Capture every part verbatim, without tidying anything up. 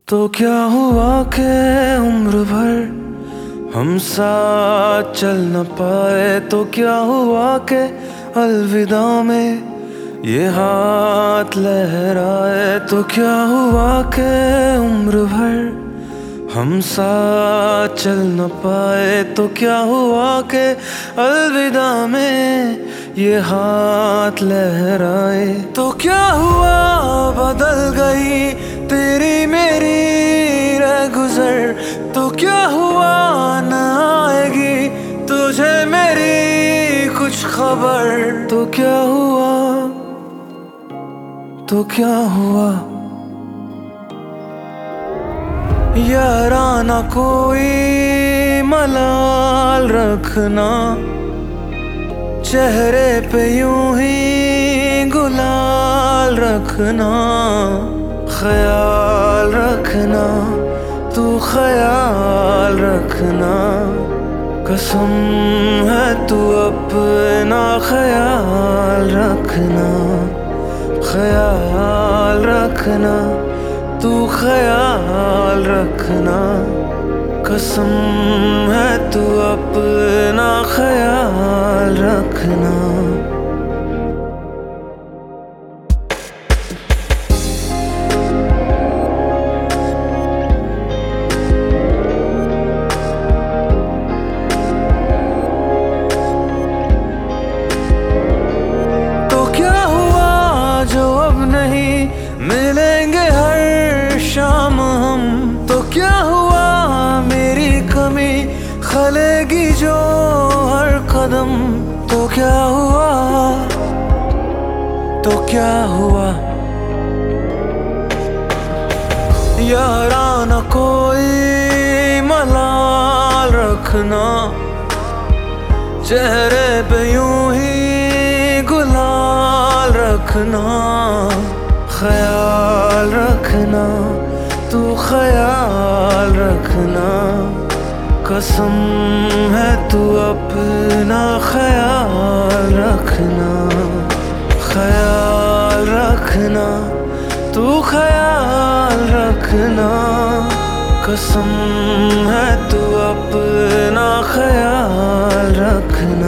तो क्या हुआ के उम्र भर हम साथ चल न पाए। तो क्या हुआ के अलविदा में ये हाथ लहराए। तो क्या हुआ के उम्र भर हम साथ चल न पाए। तो क्या हुआ के अलविदा में ये हाथ लहराए। तो क्या हुआ बदल गई तेरी मेरी रह गुजर। तो क्या हुआ न आएगी तुझे मेरी कुछ खबर। तो क्या हुआ तो क्या हुआ याराना कोई मलाल रखना। चेहरे पे यूं ही गुलाल रखना। ख्याल रखना तू ख्याल रखना। कसम है तू अपना ख्याल रखना। ख्याल रखना तू ख्याल रखना। कसम है तू अपना ख्याल रखना। तो क्या हुआ जो अब नहीं मिलेंगे हर शाम हम। तो क्या हुआ मेरी कमी खलेगी जो हर कदम। तो क्या हुआ तो क्या हुआ याराना कोई मलाल रखना। चेहरे पे यूं ही गुलाल रखना। ख्याल रखना तू ख्याल रखना। कसम है तू अपना ख्याल रखना। ख्याल रखना तू ख्याल रखना। कसम है तू अपना ख्याल रखना।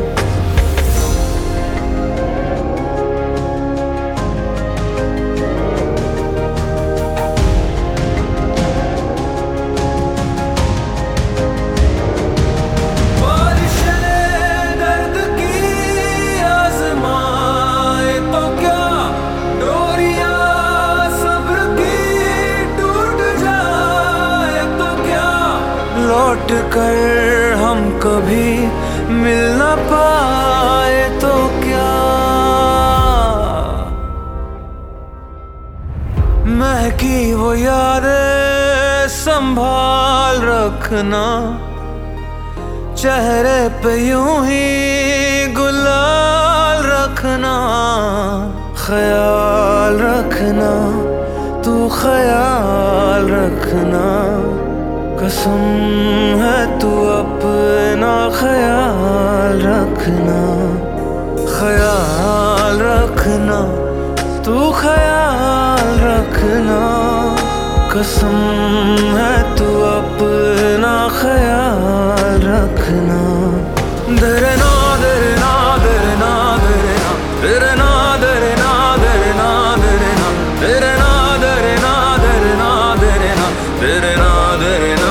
लौट कर हम कभी मिल न पाए तो क्या। महकी वो यादें संभाल रखना। चेहरे पे यूं ही गुलाल रखना। ख्याल रखना तू ख्याल रखना। कसम है तू अपना ख्याल रखना। ख्याल रखना तू ख्याल रखना। कसम है तू अपना ख्याल रखना। दरे ना दरे ना दरे ना दरे ना दरे ना दरे ना दरे ना दरे ना दरे ना दरे ना दरे ना दरे ना दरे ना दरे ना